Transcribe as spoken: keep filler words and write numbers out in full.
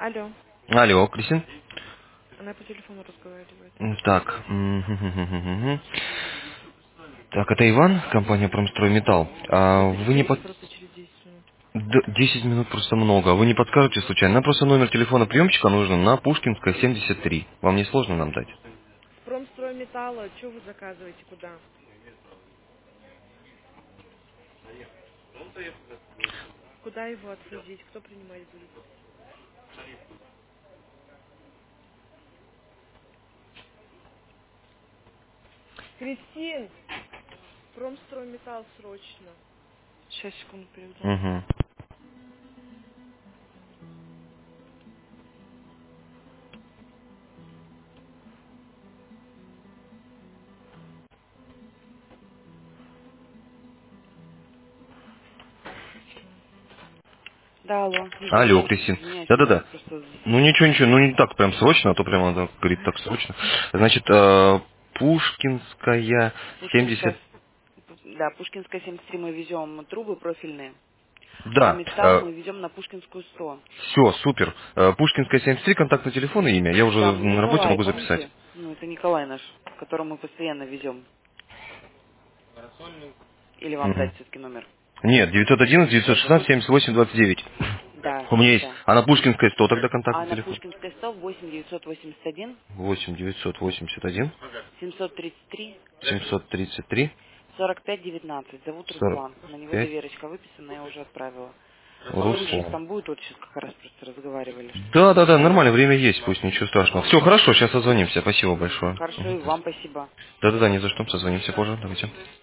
Алло. Алло, Кристин. Она по телефону разговаривает. М, Так. м, Так, это Иван, компания Промстройметалл. А вы не Перезвоните под... просто через десять минут. Д- десять минут просто много. Вы не подскажете случайно? Нам просто номер телефона приемчика нужен на Пушкинская, семьдесят три. Вам не сложно нам дать? С промстройметалла, что вы заказываете, куда? Куда его отвозить? Кто принимать будет? Кристин! Промстройметалл срочно. Сейчас, секунду, переведу. Угу. Да, алло, Алло, извините, Кристин. извиняюсь, у меня Да-да-да. просто... з- Ну ничего, ничего, ну не так прям срочно, а то прямо она говорит так срочно. Значит, э, Пушкинская, Пушкинская, семьдесят... с- да, Пушкинская семьдесят три мы везем трубы профильные, а Да, металл э, мы везем на Пушкинскую сто. все, супер. Э, Пушкинская, семьдесят три, контактный телефон и имя. Я уже Там на работе Николай, могу записать. помните? Ну, это Николай наш, которого мы постоянно везем. Или вам Мгм. дать все-таки номер? Нет, девятьсот одиннадцать девятьсот шестнадцать семьдесят восемь двадцать девять. Да, У меня есть. да. А на Пушкинской сто тогда А контактный на телефон. Пушкинской сто восемь девятьсот восемьдесят один восемь девятьсот восемьдесят один семьсот тридцать три семьсот тридцать три сорок пять девятнадцать. Зовут сорок Руслан. На него пять. доверочка выписана, я уже отправила. Погрузчик Руслан. там будет, вот сейчас как раз просто разговаривали, что Да, да, да, нормально, время есть, пусть ничего страшного. Все, хорошо, сейчас созвонимся. Спасибо большое. хорошо, Мгм. и вам спасибо. Да, да, да, ни за что, созвонимся позже. Давайте.